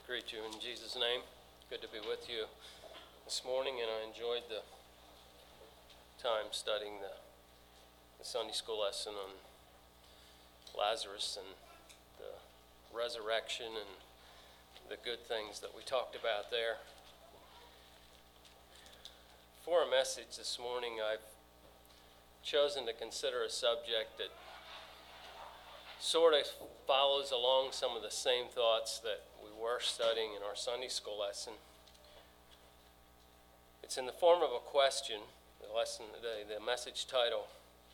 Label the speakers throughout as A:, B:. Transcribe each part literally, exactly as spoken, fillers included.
A: greet you in Jesus' name. Good to be with you this morning, and I enjoyed the time studying the, the Sunday school lesson on Lazarus and the resurrection and the good things that we talked about there. For a message this morning, I've chosen to consider a subject that sort of follows along some of the same thoughts that we were studying in our Sunday school lesson. It's in the form of a question. The lesson, the, the message title: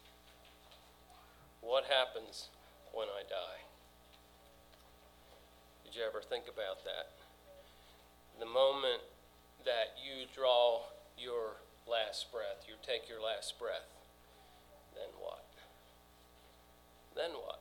A: What happens when I die? Did you ever think about that? The moment that you draw your last breath, you take your last breath, then what? Then what?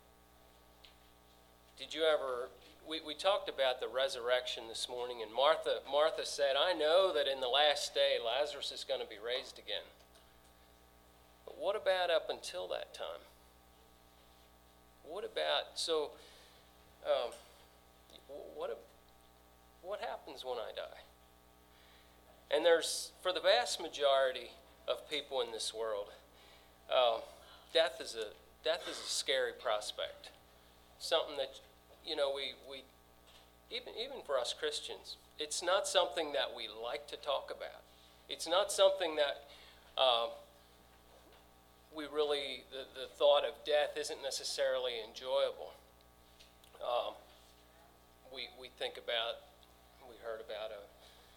A: Did you ever, we, we talked about the resurrection this morning, and Martha, Martha said, I know that in the last day Lazarus is going to be raised again. But what about up until that time? What about, so, um, what, what happens when I die? And there's, for the vast majority of people in this world, uh, death is a death is a scary prospect. Something that, you know, we, we even even for us Christians, it's not something that we like to talk about. It's not something that uh, we really, the, the thought of death isn't necessarily enjoyable. Um, we we think about, we heard about a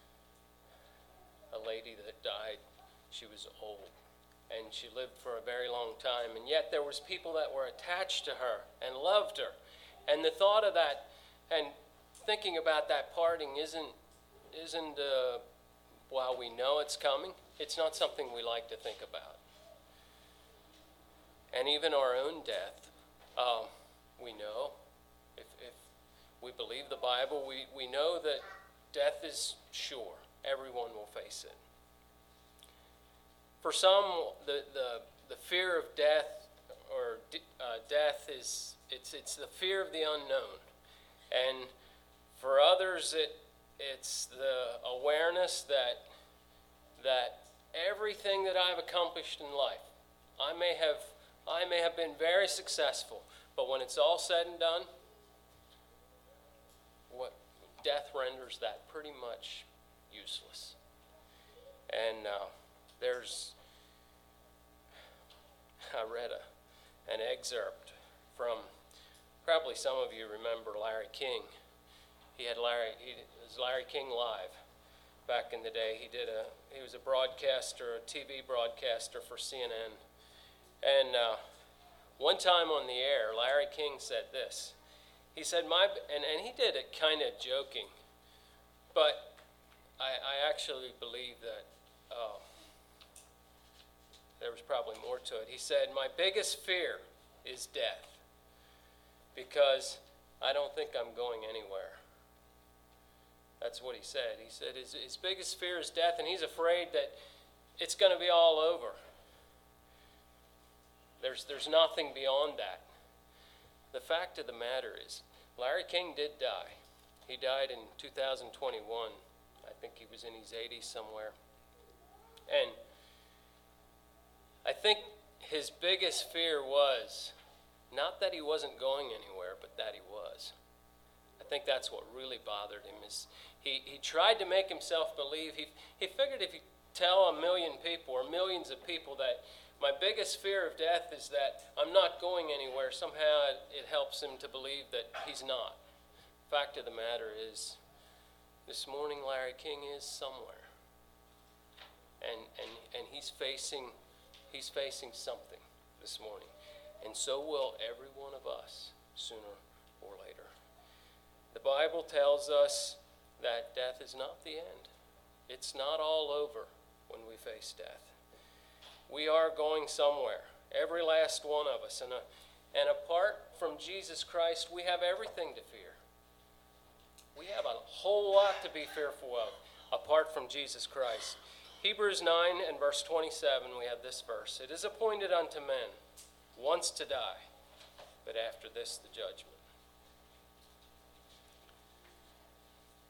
A: a lady that died. She was old, and she lived for a very long time, and yet there was people that were attached to her and loved her. And the thought of that and thinking about that parting isn't, isn't uh, while we know it's coming, it's not something we like to think about. And even our own death, um, we know, if, if we believe the Bible, we, we know that death is sure. Everyone will face it. For some, the, the, the fear of death or uh, death is, it's it's the fear of the unknown. And for others, it it's the awareness that that everything that I've accomplished in life, I may have I may have been very successful, but when it's all said and done, what death renders that pretty much useless. And uh, there's, I read a, an excerpt from, probably some of you remember Larry King. He had Larry, he, it was Larry King Live back in the day. He did a, he was a broadcaster, a T V broadcaster for C N N. And uh, one time on the air, Larry King said this. He said, my, and, and he did it kind of joking, but I, I actually believe that uh, there was probably more to it. He said, my biggest fear is death because I don't think I'm going anywhere. That's what he said. He said his, his biggest fear is death, and he's afraid that it's going to be all over. There's, there's nothing beyond that. The fact of the matter is, Larry King did die. He died in two thousand twenty-one. I think he was in his eighties somewhere. And I think his biggest fear was not that he wasn't going anywhere, but that he was. I think that's what really bothered him. Is he, he tried to make himself believe. He, he figured if you tell a million people or millions of people that my biggest fear of death is that I'm not going anywhere, somehow it, it helps him to believe that he's not. Fact of the matter is, this morning, Larry King is somewhere, and and and he's facing, he's facing something this morning, and so will every one of us sooner or later. The Bible tells us that death is not the end. It's not all over when we face death. We are going somewhere, every last one of us, and uh, and apart from Jesus Christ, we have everything to fear. We have a whole lot to be fearful of apart from Jesus Christ. Hebrews nine and verse twenty-seven, we have this verse. It is appointed unto men once to die, but after this the judgment.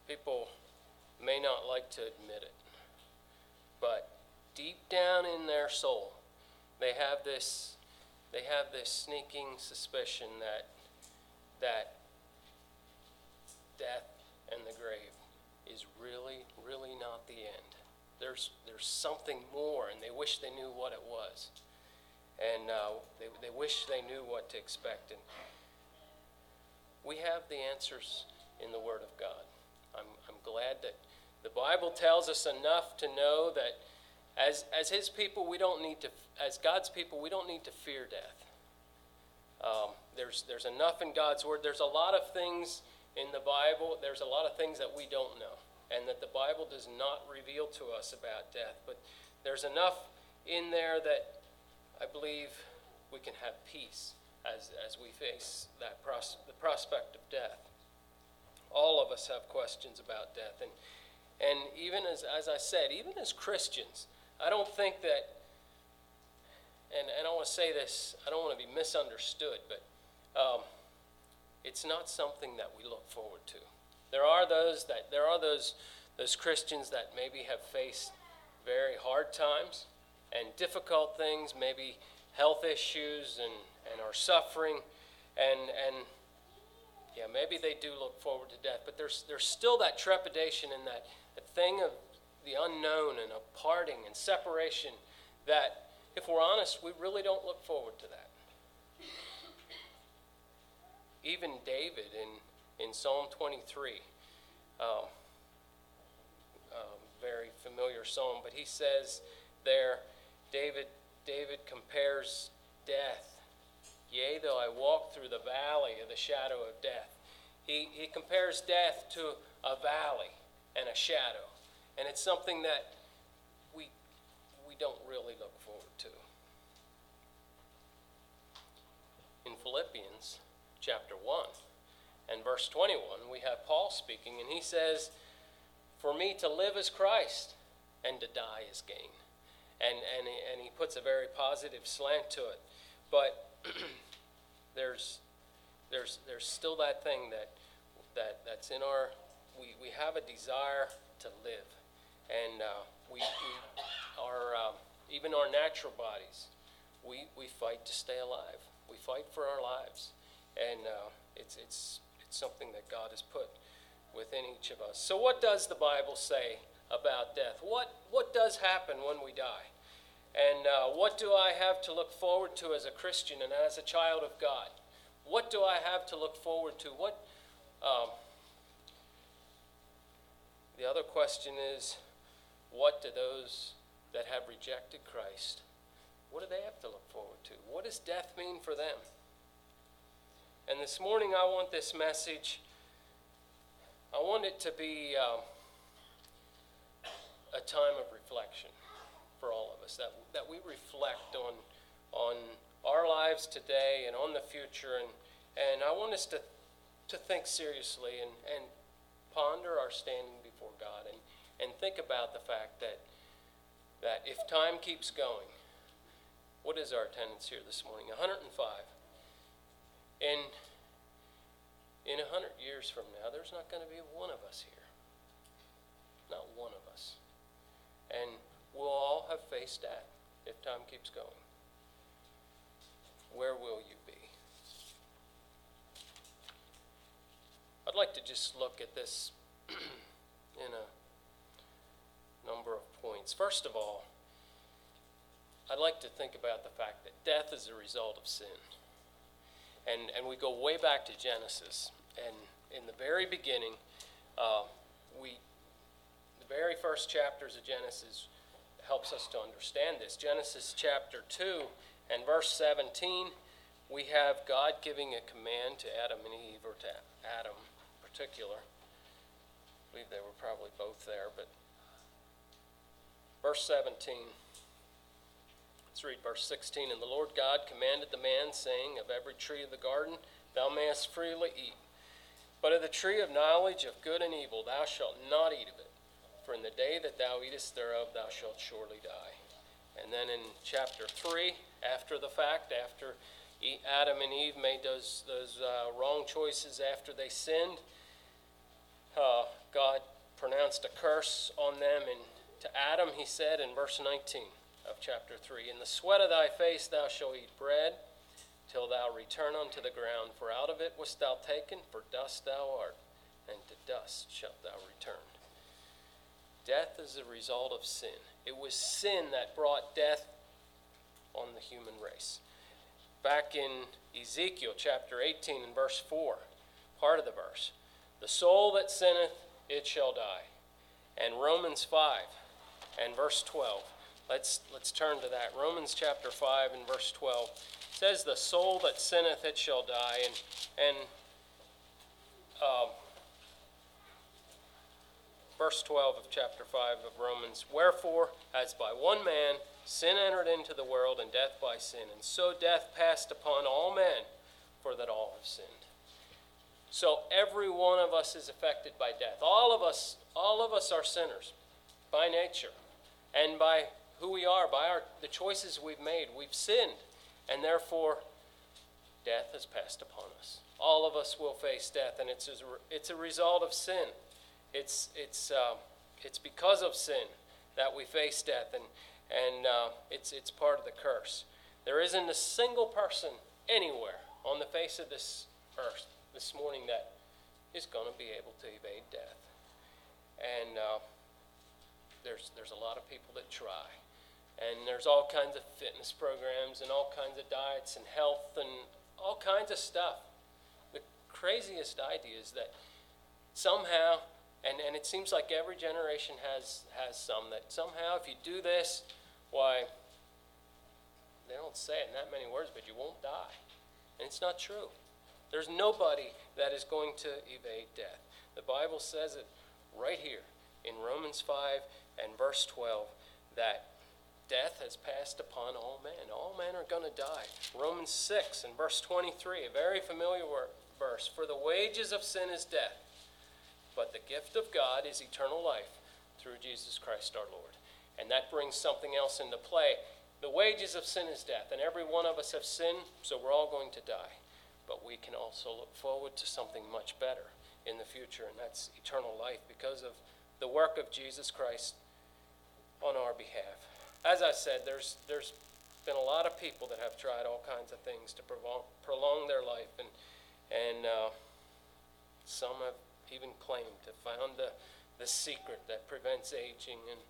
A: People may not like to admit it, but deep down in their soul, they have this they have this sneaking suspicion that that death and the grave is really, really not the end. There's there's something more, and they wish they knew what it was. And uh, they, they wish they knew what to expect. And we have the answers in the Word of God. I'm, I'm glad that the Bible tells us enough to know that as, as His people, we don't need to, as God's people, we don't need to fear death. Um, there's, there's enough in God's Word. There's a lot of things in the Bible. There's a lot of things that we don't know, and that the Bible does not reveal to us about death. But there's enough in there that I believe we can have peace as, as we face that pros- the prospect of death. All of us have questions about death. And, and even as, as I said, even as Christians, I don't think that, and, and I want to say this, I don't want to be misunderstood, but um, it's not something that we look forward to. There are those that there are those those Christians that maybe have faced very hard times and difficult things, maybe health issues, and, and are suffering, and and yeah, maybe they do look forward to death, but there's there's still that trepidation and that, that thing of the unknown and a parting and separation that, if we're honest, we really don't look forward to that. Even David in, in Psalm twenty-three, um, um, very familiar psalm, but he says there, David, David compares death. Yea, though I walk through the valley of the shadow of death. He, he compares death to a valley and a shadow. And it's something that we, we don't really look forward to. In Philippians chapter one and verse twenty-one, we have Paul speaking, and he says, "For me to live is Christ, and to die is gain." And and he, and he puts a very positive slant to it. But there's there's there's still that thing that that that's in our we, we have a desire to live, and uh, we, we our uh, even our natural bodies, we we fight to stay alive. We fight for our lives, and uh, it's it's it's something that God has put within each of us. So what does the Bible say about death? What what does happen when we die? And uh, what do I have to look forward to as a Christian and as a child of God? What do I have to look forward to? What um, the other question is, what do those that have rejected Christ, what do they have to look forward to? What does death mean for them? And this morning I want this message, I want it to be um, a time of reflection for all of us, that that we reflect on on our lives today and on the future, and and I want us to to think seriously and, and ponder our standing before God, and, and think about the fact that that if time keeps going, what is our attendance here this morning? one hundred five. And in one hundred years from now, there's not going to be one of us here. Not one of us. And we'll all have faced death if time keeps going. Where will you be? I'd like to just look at this in a number of points. First of all, I'd like to think about the fact that death is a result of sin. And and we go way back to Genesis. And in the very beginning, uh, we the very first chapters of Genesis helps us to understand this. Genesis chapter two and verse seventeen, we have God giving a command to Adam and Eve, or to Adam in particular. I believe they were probably both there, but verse seventeen. Let's read verse sixteen. "And the Lord God commanded the man, saying, Of every tree of the garden thou mayest freely eat, but of the tree of knowledge of good and evil thou shalt not eat of it. For in the day that thou eatest thereof thou shalt surely die." And then in chapter three, after the fact, after Adam and Eve made those, those uh, wrong choices after they sinned, uh, God pronounced a curse on them. And to Adam he said in verse nineteen of chapter three, "In the sweat of thy face thou shalt eat bread, till thou return unto the ground. For out of it wast thou taken, for dust thou art, and to dust shalt thou return." Death is a result of sin. It was sin that brought death on the human race. Back in Ezekiel chapter eighteen and verse four, part of the verse, "The soul that sinneth, it shall die." And Romans five and verse twelve. Let's, let's turn to that. Romans chapter five and verse twelve says, "The soul that sinneth, it shall die." And, and um, verse twelve of chapter five of Romans, "Wherefore, as by one man sin entered into the world, and death by sin, and so death passed upon all men, for that all have sinned." So every one of us is affected by death. All of us, all of us are sinners by nature, and by who we are, by our the choices we've made. We've sinned, and therefore death has passed upon us. All of us will face death, and it's a, it's a result of sin. It's it's uh, it's because of sin that we face death, and and uh, it's it's part of the curse. There isn't a single person anywhere on the face of this earth this morning that is going to be able to evade death. And uh, there's there's a lot of people that try, and there's all kinds of fitness programs and all kinds of diets and health and all kinds of stuff. The craziest idea is that somehow, and, and it seems like every generation has has some, that somehow if you do this, why, they don't say it in that many words, but you won't die. And it's not true. There's nobody that is going to evade death. The Bible says it right here in Romans five and verse twelve, that death has passed upon all men. All men are going to die. Romans six and verse twenty-three, a very familiar verse. "For the wages of sin is death, but the gift of God is eternal life through Jesus Christ our Lord." And that brings something else into play. The wages of sin is death, and every one of us have sinned, so we're all going to die. But we can also look forward to something much better in the future, and that's eternal life because of the work of Jesus Christ on our behalf. As I said, there's there's been a lot of people that have tried all kinds of things to prolong, prolong their life, and and uh, some have even claimed to found the, the secret that prevents aging, and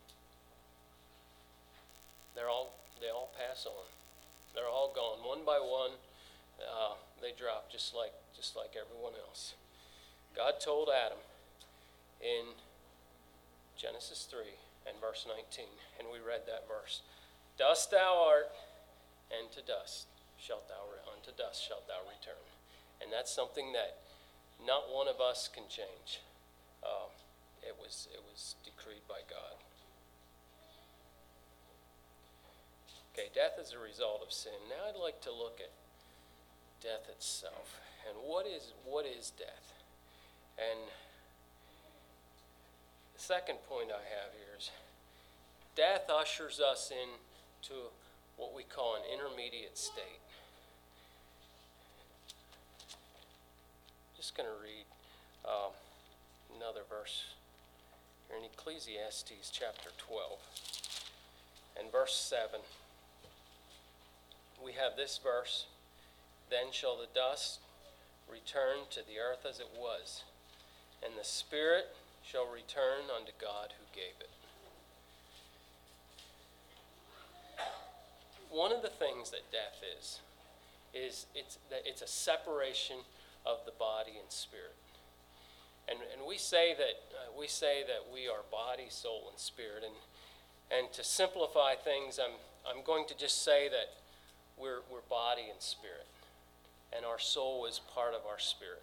A: they're all they all pass on. They're all gone one by one. Uh, they drop just like just like everyone else. God told Adam in Genesis three and verse nineteen, and we read that verse, "Dust thou art, and to dust shalt thou unto dust shalt thou return." And that's something that not one of us can change. Um, it was it was decreed by God. Okay, death is a result of sin. Now I'd like to look at death itself. And what is what is death? And the second point I have here is death ushers us into what we call an intermediate state. Just going to read um, another verse here in Ecclesiastes chapter twelve and verse seven. We have this verse, "Then shall the dust return to the earth as it was, and the spirit shall return unto God who gave it." One of the things that death is, is it's that it's a separation of the body and spirit. And and we say that uh, we say that we are body, soul, and spirit. And and to simplify things, I'm I'm going to just say that we're we're body and spirit, and our soul is part of our spirit.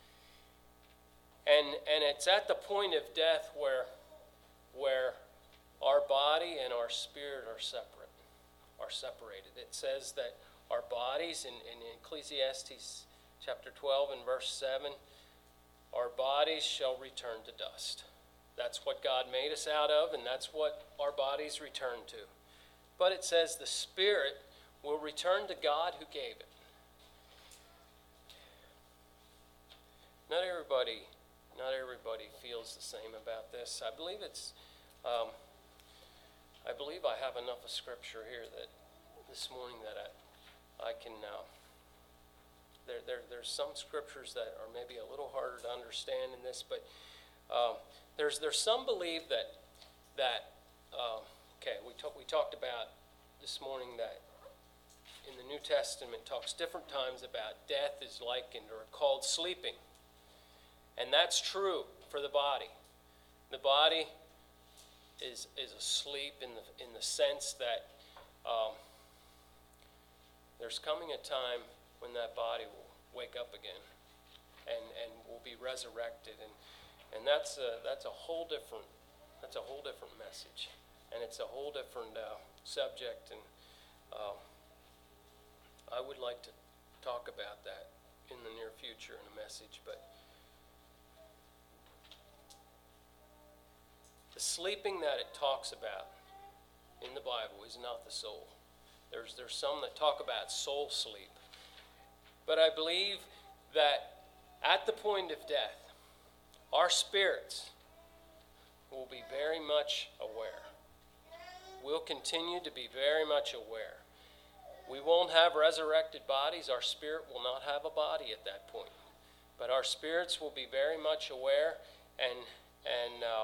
A: And and it's at the point of death where where our body and our spirit are separate, are separated. It says that our bodies in, in Ecclesiastes chapter twelve and verse seven, our bodies shall return to dust. That's what God made us out of, and that's what our bodies return to. But it says the spirit will return to God who gave it. Not everybody not everybody feels the same about this. I believe it's, um, I believe I have enough of Scripture here that this morning that I, I can, uh, there, there, there's some Scriptures that are maybe a little harder to understand in this, but um, there's, there's some believe that, that um, okay, we, talk, we talked about this morning that in the New Testament talks different times about death is likened or called sleeping. And that's true for the body. The body is is asleep in the in the sense that um, there's coming a time when that body will wake up again and, and will be resurrected, and and that's a that's a whole different that's a whole different message, and it's a whole different uh, subject, and uh, I would like to talk about that in the near future in a message, but the sleeping that it talks about in the Bible is not the soul. There's there's some that talk about soul sleep. But I believe that at the point of death, our spirits will be very much aware. We'll continue to be very much aware. We won't have resurrected bodies. Our spirit will not have a body at that point. But our spirits will be very much aware, and and uh,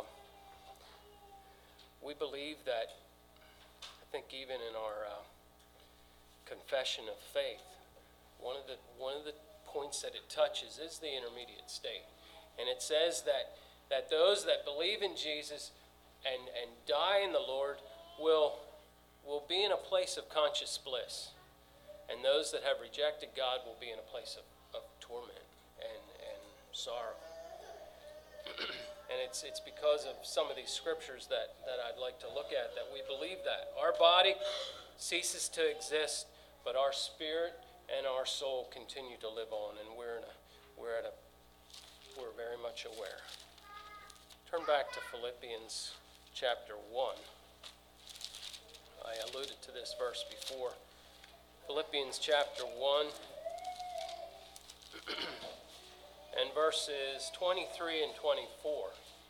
A: we believe that, I think even in our uh, confession of faith, one of the one of the points that it touches is the intermediate state. And it says that that those that believe in Jesus and, and die in the Lord will will be in a place of conscious bliss. And those that have rejected God will be in a place of, of torment and, and sorrow. And it's it's because of some of these scriptures that, that I'd like to look at that we believe that. Our body ceases to exist, but our spirit and our soul continue to live on, and we're in a, we're at a we're very much aware. Turn back to Philippians chapter one. I alluded to this verse before. Philippians chapter one and verses twenty-three and twenty-four.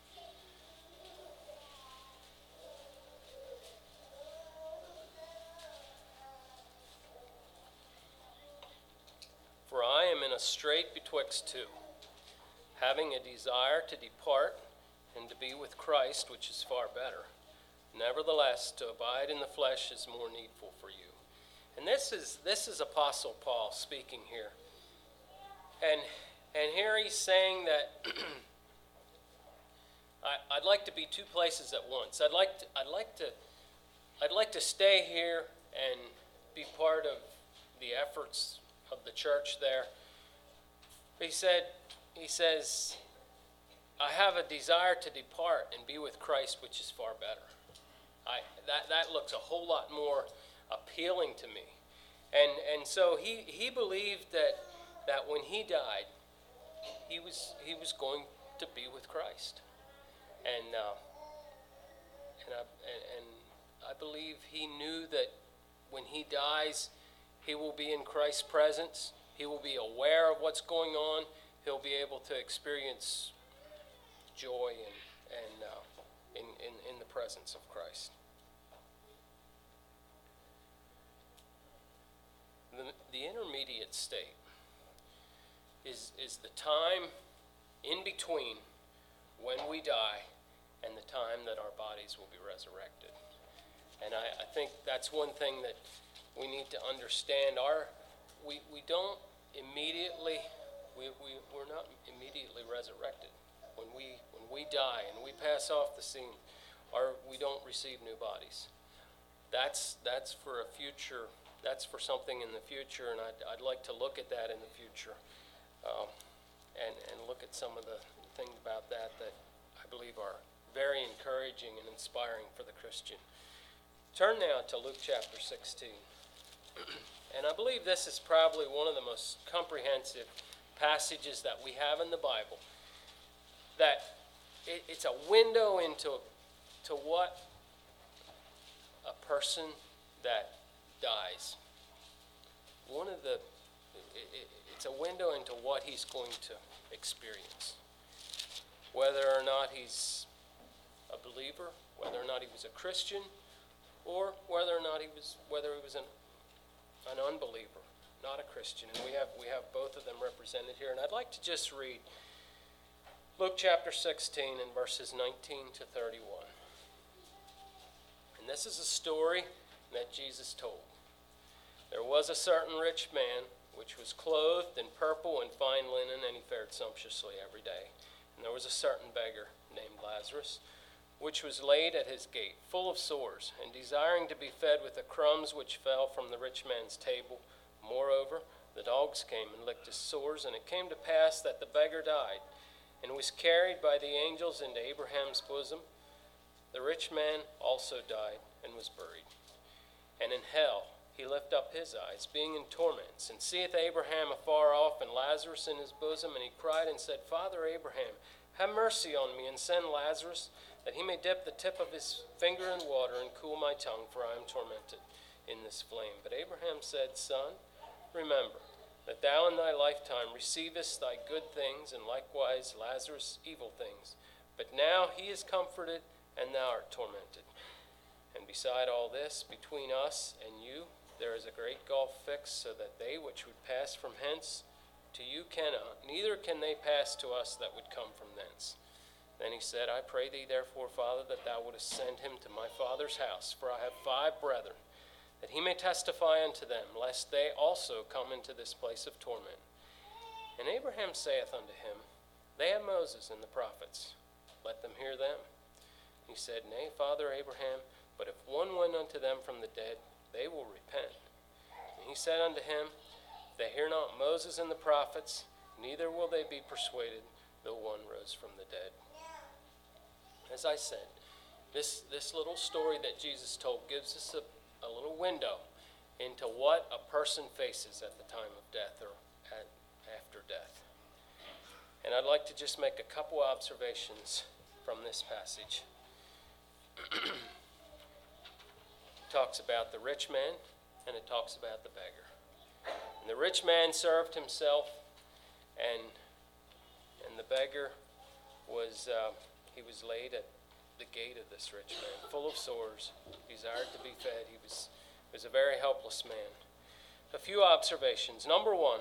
A: For I am in a strait betwixt two, having a desire to depart and to be with Christ, which is far better. Nevertheless, to abide in the flesh is more needful for you. And this is this is Apostle Paul speaking here. And and here he's saying that I, I'd like to be two places at once. I'd like to I'd like to I'd like to stay here and be part of the efforts of the church there. He said he says, I have a desire to depart and be with Christ, which is far better. I that that looks a whole lot more appealing to me. And and so he, he believed that that when he died, he was he was going to be with Christ. And uh, and I and, and I believe he knew that when he dies, he will be in Christ's presence. He will be aware of what's going on. He'll be able to experience joy and and uh, in, in in the presence of Christ. The, the intermediate state is is the time in between when we die and the time that our bodies will be resurrected. And I, I think that's one thing that we need to understand. Our we, we don't immediately we, we, we're not immediately resurrected. When we when we die and we pass off the scene, our we don't receive new bodies. That's that's for a future That's for something in the future, and I'd, I'd like to look at that in the future, um, and, and look at some of the things about that that I believe are very encouraging and inspiring for the Christian. Turn now to Luke chapter sixteen. And I believe this is probably one of the most comprehensive passages that we have in the Bible. That it, it's a window into to what a person that dies. One of the, it, it, it's a window into what he's going to experience. whether or not he's a believer, whether or not he was a Christian, or whether or not he was whether he was an an unbeliever, not a Christian. And we have we have both of them represented here. And I'd like to just read Luke chapter sixteen and verses nineteen to thirty-one. And this is a story that Jesus told. There was a certain rich man which was clothed in purple and fine linen, and he fared sumptuously every day. And there was a certain beggar named Lazarus, which was laid at his gate, full of sores, and desiring to be fed with the crumbs which fell from the rich man's table. Moreover, the dogs came and licked his sores, and it came to pass that the beggar died, and was carried by the angels into Abraham's bosom. The rich man also died and was buried. And in hell he lift up his eyes, being in torments, and seeth Abraham afar off, and Lazarus in his bosom. And he cried and said, Father Abraham, have mercy on me, and send Lazarus, that he may dip the tip of his finger in water, and cool my tongue, for I am tormented in this flame. But Abraham said, Son, remember that thou in thy lifetime receivest thy good things, and likewise Lazarus evil things. But now he is comforted, and thou art tormented. And beside all this, between us and you, there is a great gulf fixed, so that they which would pass from hence to you cannot, neither can they pass to us that would come from thence. Then he said, I pray thee therefore, Father, that thou wouldest send him to my father's house, for I have five brethren, that he may testify unto them, lest they also come into this place of torment. And Abraham saith unto him, They have Moses and the prophets, let them hear them. He said, Nay, Father Abraham, but if one went unto them from the dead, they will repent. And he said unto him, They hear not Moses and the prophets, neither will they be persuaded, though one rose from the dead. As I said, this, this little story that Jesus told gives us a, a little window into what a person faces at the time of death or at, after death. And I'd like to just make a couple observations from this passage. It talks about the rich man, and it talks about the beggar. And the rich man served himself, and and the beggar was uh, he was laid at the gate of this rich man, full of sores, desired to be fed. He was was a very helpless man. A few observations. Number one,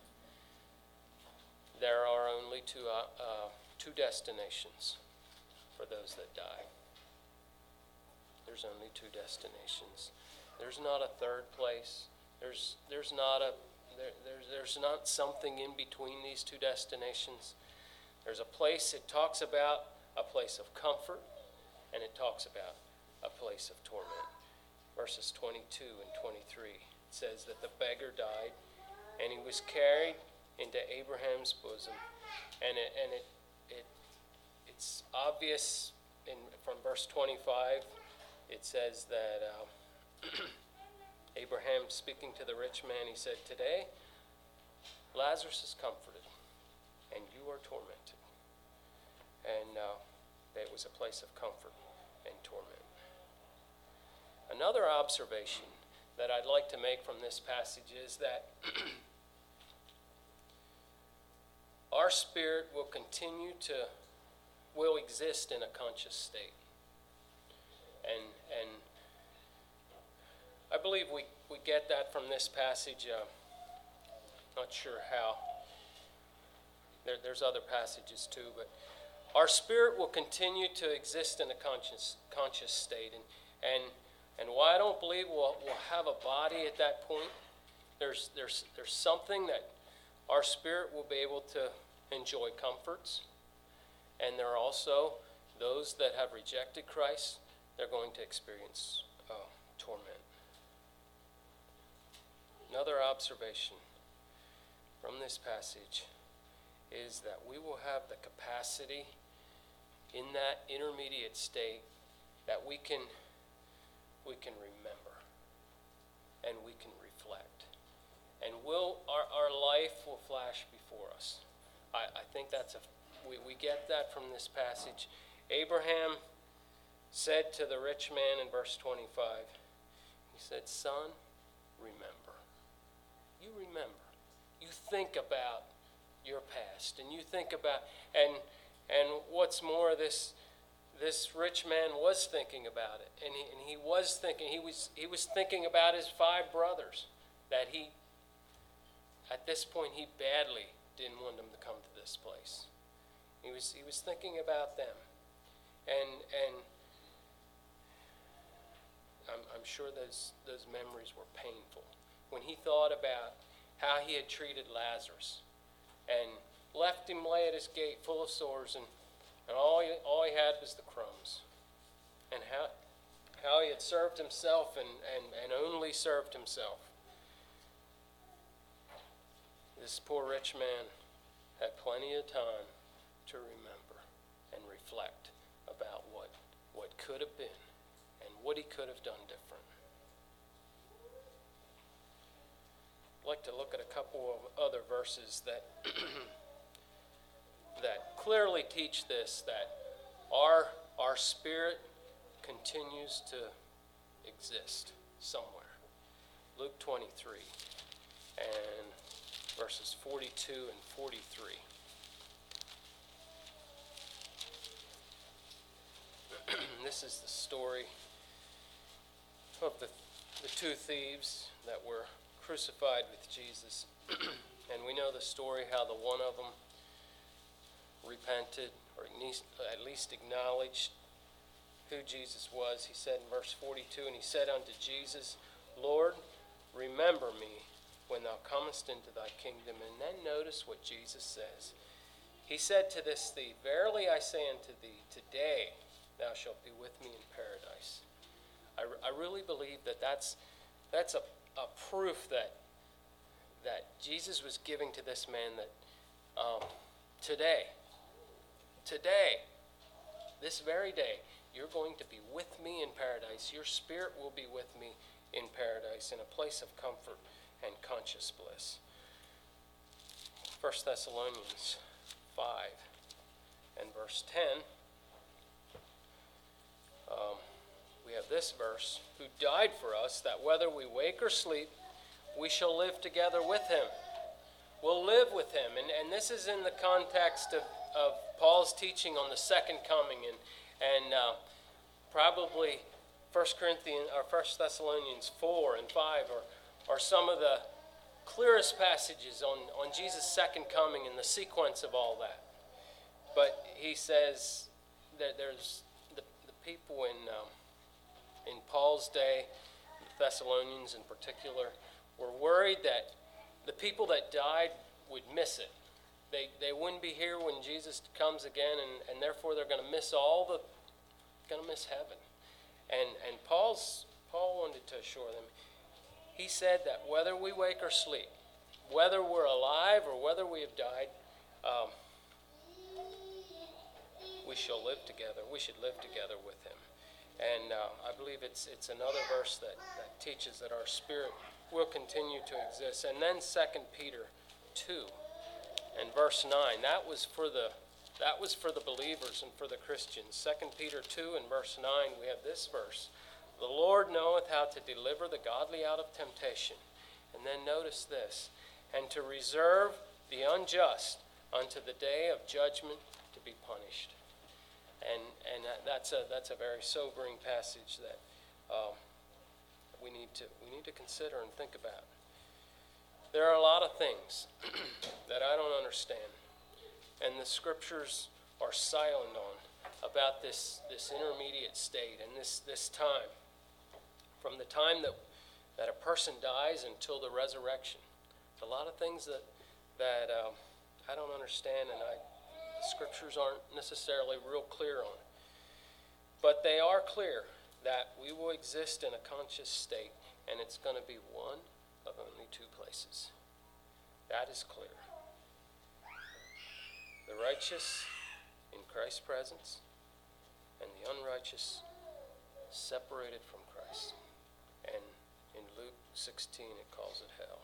A: there are only two uh, uh, two destinations for those that die. There's only two destinations. There's not a third place. There's there's not a there, there's there's not something in between these two destinations. There's a place, it talks about a place of comfort, and it talks about a place of torment. Verses twenty-two and twenty-three, it says that the beggar died, and he was carried into Abraham's bosom. And it and it it it's obvious in from verse twenty-five. It says that uh, Abraham, speaking to the rich man, he said, Today Lazarus is comforted, and you are tormented. And uh, it was a place of comfort and torment. Another observation that I'd like to make from this passage is that our spirit will continue to, will exist in a conscious state. And and I believe we, we get that from this passage. Uh, not sure how. There, there's other passages too, but our spirit will continue to exist in a conscious conscious state. And and and why I don't believe we'll we'll have a body at that point. There's there's there's something that our spirit will be able to enjoy comforts, and there are also those that have rejected Christ. They're going to experience uh, torment. Another observation from this passage is that we will have the capacity in that intermediate state that we can we can remember and we can reflect. And will our, our life will flash before us. I, I think that's a we, we get that from this passage. Abraham said to the rich man in verse twenty-five, he said, Son, remember. You remember. You think about your past, and you think about, and And what's more, this this rich man was thinking about it, and he, and he was thinking he was he was thinking about his five brothers that he, at this point, he badly didn't want them to come to this place. He was he was thinking about them, and and I'm I'm sure those those memories were painful when he thought about how he had treated Lazarus, and left him lay at his gate full of sores, and, and all he all he had was the crumbs, and how how he had served himself and, and, and only served himself. This poor rich man had plenty of time to remember and reflect about what, what could have been and what he could have done different. I'd like to look at a couple of other verses that that clearly teach this, that our our spirit continues to exist somewhere. Luke twenty-three and verses forty-two and forty-three. This is the story of the, the two thieves that were crucified with Jesus. And we know the story how the one of them repented, or at least acknowledged who Jesus was. He said in verse forty-two, and he said unto Jesus, Lord, remember me when thou comest into thy kingdom. And then notice what Jesus says. He said to this thief, Verily I say unto thee, today thou shalt be with me in paradise. I, I really believe that that's, that's a, a proof that, that Jesus was giving to this man that um, today, today, this very day, you're going to be with me in paradise. Your spirit will be with me in paradise, in a place of comfort and conscious bliss. First Thessalonians five and verse ten. Um, we have this verse, who died for us, that whether we wake or sleep, we shall live together with him. We'll live with him. And, and this is in the context of, of Paul's teaching on the second coming. And, and uh, probably First Corinthians or First Thessalonians four and five are, are some of the clearest passages on, on Jesus' second coming and the sequence of all that. But he says that there's the, the people in um, in Paul's day, the Thessalonians in particular, were worried that the people that died would miss it. They they wouldn't be here when Jesus comes again, and, and therefore they're going to miss all the, going to miss heaven. And and Paul's Paul wanted to assure them. He said that whether we wake or sleep, whether we're alive or whether we have died, um, we shall live together. We should live together with him. And uh, I believe it's it's another verse that, that teaches that our spirit will continue to exist. And then Second Peter two and verse nine. That was for the that was for the believers and for the Christians. Second Peter two and verse nine, we have this verse. The Lord knoweth how to deliver the godly out of temptation. And then notice this. And to reserve the unjust unto the day of judgment to be punished. And and that's a that's a very sobering passage that um, we need to we need to consider and think about. There are a lot of things that I don't understand, and the scriptures are silent on about this this intermediate state and this this time, from the time that that a person dies until the resurrection. There's a lot of things that that um, I don't understand, and I. Scriptures aren't necessarily real clear on. But they are clear that we will exist in a conscious state, and it's going to be one of only two places. That is clear. The righteous in Christ's presence, and the unrighteous separated from Christ. And in Luke sixteen, it calls it hell.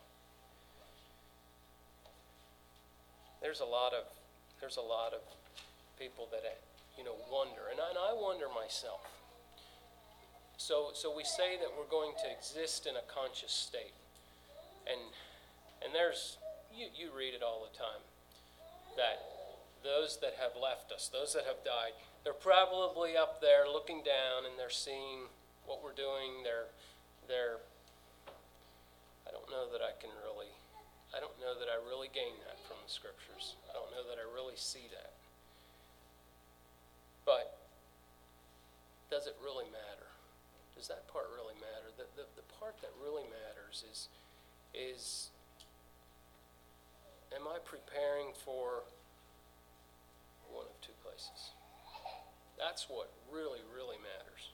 A: There's a lot of There's a lot of people that, you know, wonder, and I, and I wonder myself. So, so we say that we're going to exist in a conscious state, and and there's you, you read it all the time that those that have left us, those that have died. They're probably up there looking down and they're seeing what we're doing. They're, they're, I don't know that I can really, I don't know that I really gain that from the scriptures. I don't know that I really see that. But does it really matter? Does that part really matter? The, the, the part that really matters is, is am I preparing for one of two places? That's what really, really matters.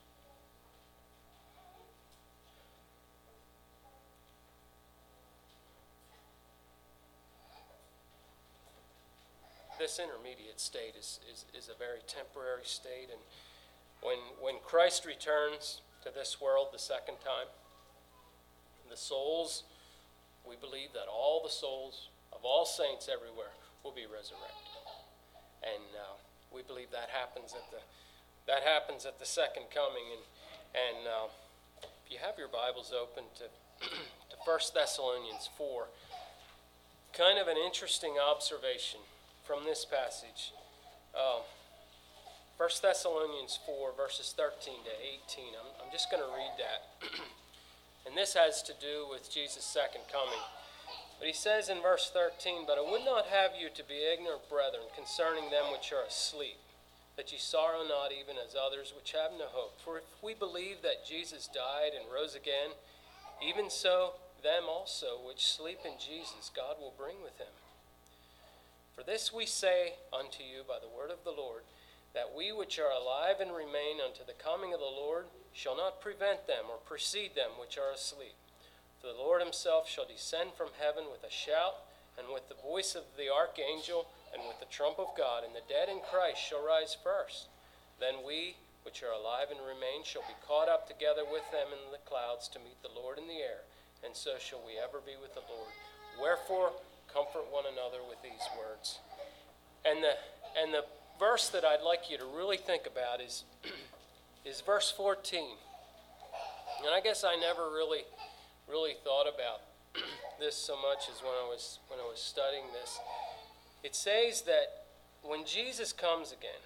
A: This intermediate state is, is, is a very temporary state, and when when Christ returns to this world the second time, the souls, we believe that all the souls of all saints everywhere will be resurrected. And uh, we believe that happens at the that happens at the second coming. And and uh, if you have your Bibles open to to First Thessalonians four, kind of an interesting observation from this passage. Uh, First Thessalonians four, verses thirteen to eighteen. I'm, I'm just going to read that. And this has to do with Jesus' second coming. But he says in verse thirteen, "But I would not have you to be ignorant, brethren, concerning them which are asleep, that ye sorrow not even as others which have no hope. For if we believe that Jesus died and rose again, even so them also which sleep in Jesus God will bring with him. For this we say unto you by the word of the Lord, that we which are alive and remain unto the coming of the Lord shall not prevent them or precede them which are asleep. For the Lord himself shall descend from heaven with a shout, and with the voice of the archangel, and with the trump of God, and the dead in Christ shall rise first. Then we which are alive and remain shall be caught up together with them in the clouds to meet the Lord in the air, and so shall we ever be with the Lord. Wherefore comfort one another with these words." And the and the verse that I'd like you to really think about is is verse fourteen. And I guess I never really really thought about this so much as when I was when I was studying this. It says that when Jesus comes again,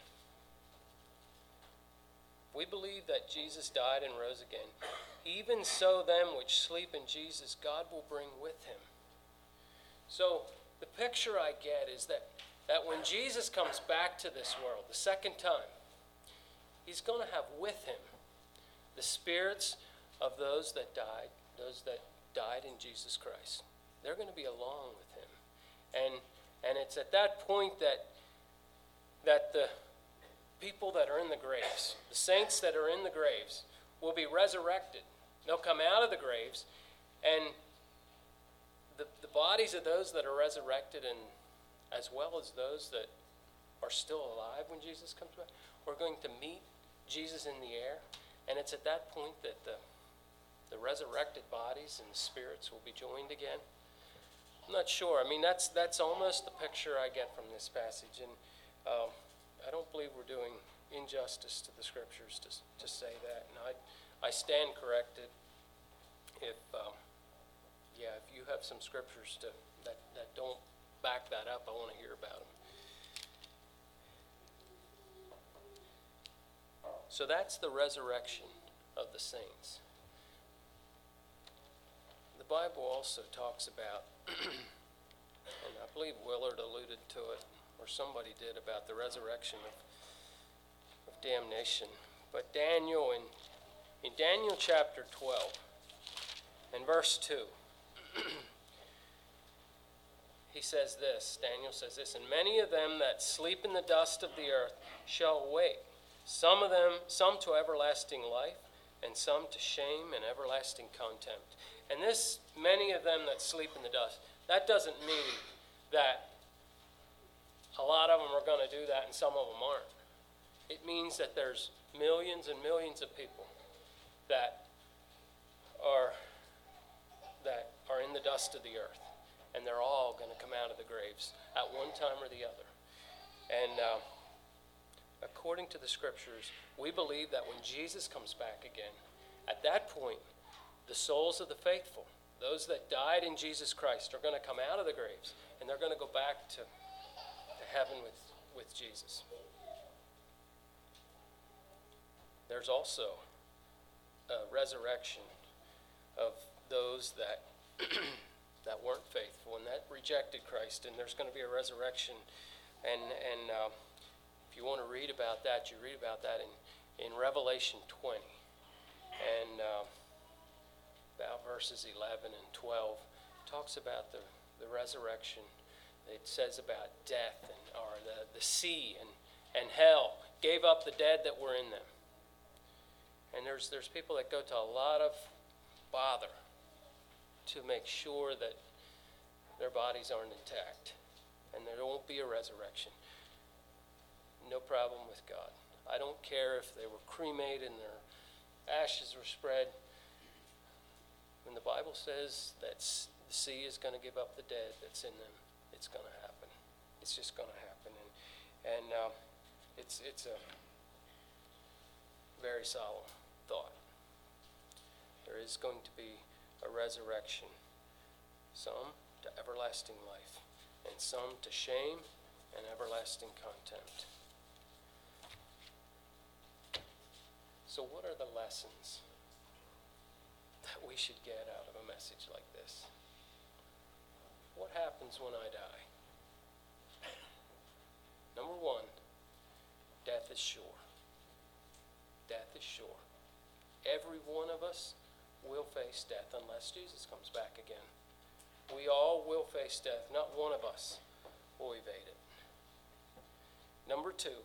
A: we believe that Jesus died and rose again. Even so them which sleep in Jesus, God will bring with him. So the picture I get is that, that when Jesus comes back to this world the second time, he's going to have with him the spirits of those that died, those that died in Jesus Christ. They're going to be along with him. And and it's at that point that that the people that are in the graves, the saints that are in the graves, will be resurrected. They'll come out of the graves, and the, the bodies of those that are resurrected, and as well as those that are still alive when Jesus comes back, we're going to meet Jesus in the air. And it's at that point that the the resurrected bodies and the spirits will be joined again. I'm not sure. I mean, that's that's almost the picture I get from this passage. And um, I don't believe we're doing injustice to the scriptures to to say that. And I I stand corrected. If um, yeah, if you have some scriptures to that, that don't back that up, I want to hear about them. So that's the resurrection of the saints. The Bible also talks about, and I believe Willard alluded to it, or somebody did, about the resurrection of, of damnation. But Daniel, in, in Daniel chapter twelve, and verse two, he says this, Daniel says this, "And many of them that sleep in the dust of the earth shall awake, some of them, some to everlasting life, and some to shame and everlasting contempt." And this, many of them that sleep in the dust, that doesn't mean that a lot of them are going to do that and some of them aren't. It means that there's millions and millions of people that are that are in the dust of the earth, and they're all going to come out of the graves at one time or the other. And uh, according to the scriptures, we believe that when Jesus comes back again, at that point, the souls of the faithful, those that died in Jesus Christ, are going to come out of the graves, and they're going to go back to, to heaven with, with Jesus. There's also a resurrection of those that that weren't faithful and that rejected Christ, and there's going to be a resurrection. And and uh, if you want to read about that, you read about that in, in Revelation twenty, and uh, about verses eleven and twelve. It talks about the, the resurrection. It says about death and or the, the sea and, and hell gave up the dead that were in them. And there's there's people that go to a lot of bother to make sure that their bodies aren't intact and there won't be a resurrection. No problem with God. I don't care if they were cremated and their ashes were spread. When the Bible says that the sea is going to give up the dead that's in them, it's going to happen. It's just going to happen. And, and uh, it's, it's a very solemn thought. There is going to be a resurrection, some to everlasting life, and some to shame and everlasting contempt. So what are the lessons that we should get out of a message like this? What happens when I die? Number one, death is sure. Death is sure. Every one of us will face death unless Jesus comes back again. We all will face death. Not one of us will evade it. Number two,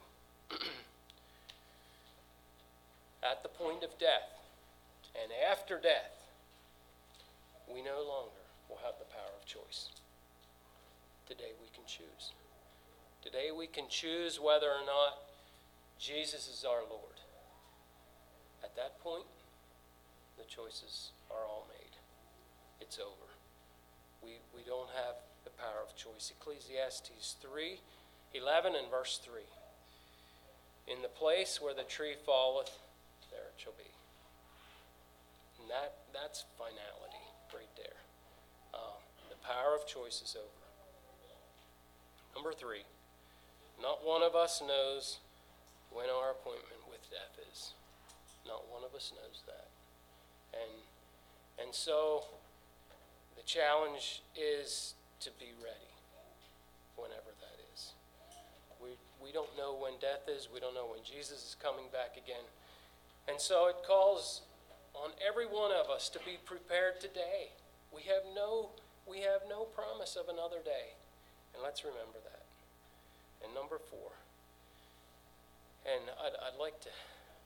A: at the point of death and after death, we no longer will have the power of choice. Today we can choose. Today we can choose whether or not Jesus is our Lord. At that point, the choices are all made. It's over. We we don't have the power of choice. Ecclesiastes three, eleven and verse three. In the place where the tree falleth, there it shall be. And that that's finality right there. Um, the power of choice is over. Number three, not one of us knows when our appointment with death is. Not one of us knows that. And and so the challenge is to be ready whenever that is. We we don't know when death is. We don't know when Jesus is coming back again. And so it calls on every one of us to be prepared today. We have no we have no promise of another day. And let's remember that. And number four, and I'd, I'd like to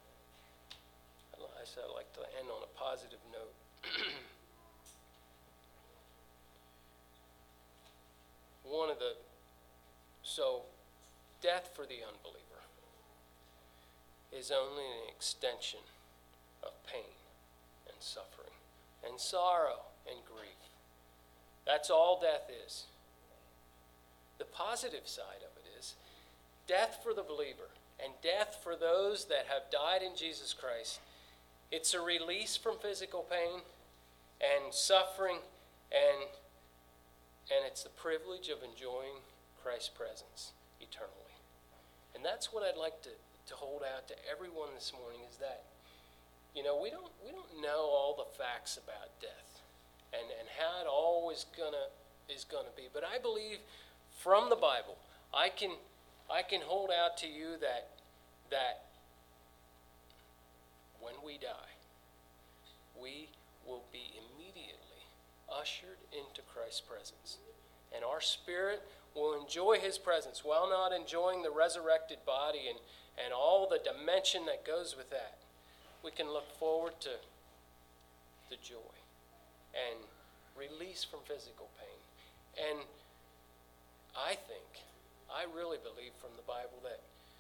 A: I said I'd like to end on a positive note. One of the, so death for the unbeliever is only an extension of pain and suffering and sorrow and grief. That's all death is. The positive side of it is death for the believer and death for those that have died in Jesus Christ. It's a release from physical pain and suffering, and and it's the privilege of enjoying Christ's presence eternally. And that's what I'd like to, to hold out to everyone this morning, is that, you know, we don't we don't know all the facts about death and, and how it all is gonna is gonna be. But I believe from the Bible, I can I can hold out to you that that when we die, we will be immediately ushered into Christ's presence. And our spirit will enjoy his presence while not enjoying the resurrected body and, and all the dimension that goes with that. We can look forward to the joy and release from physical pain. And I think, I really believe from the Bible that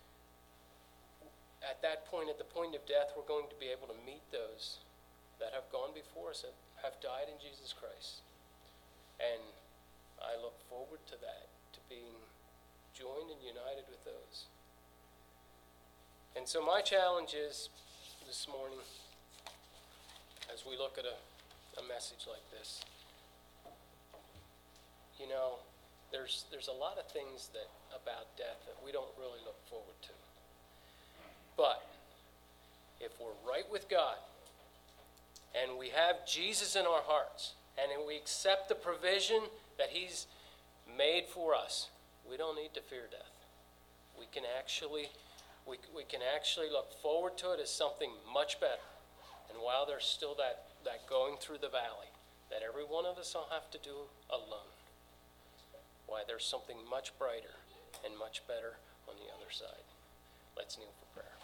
A: at that point, at the point of death, we're going to be able to meet those that have gone before us, that have died in Jesus Christ. And I look forward to that, to being joined and united with those. And so my challenge is this morning, as we look at a, a message like this, you know, there's there's a lot of things that about death that we don't we're right with God, and we have Jesus in our hearts, and we accept the provision that he's made for us, we don't need to fear death. We can actually, we, we can actually look forward to it as something much better. And while there's still that, that going through the valley that every one of us will have to do alone, why there's something much brighter and much better on the other side. Let's kneel for prayer.